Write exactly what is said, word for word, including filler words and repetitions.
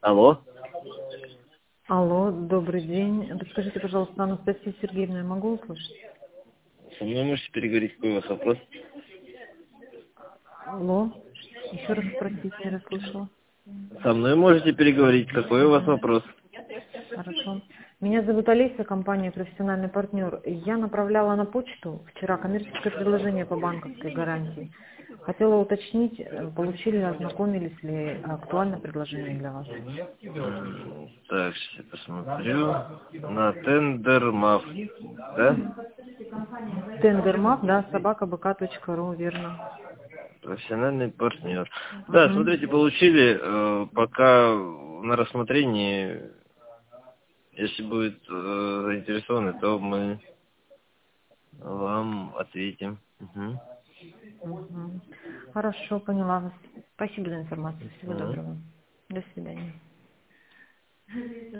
Алло. Алло, добрый день. Подскажите, пожалуйста, Анастасия Сергеевна, я могу услышать? Со мной можете переговорить, какой у вас вопрос? Алло, еще раз спросите, не расслышала. Со мной можете переговорить, какой у вас вопрос? Хорошо. Меня зовут Олеся, компания «Профессиональный партнер». Я направляла на почту вчера коммерческое предложение по банковской гарантии. Хотела уточнить, э, получили, ознакомились ли актуальное предложение для вас. М, Так, сейчас я посмотрю. На Тендермав, да? Тендермап, да, собака бэ ка точка ру, верно. Профессиональный партнер. Да, Угу. смотрите, получили, э, пока на рассмотрении, если будет э, заинтересованы, то мы вам ответим. Мгм. Угу. Хорошо, поняла вас. Спасибо за информацию. Всего Мгм. доброго. До свидания.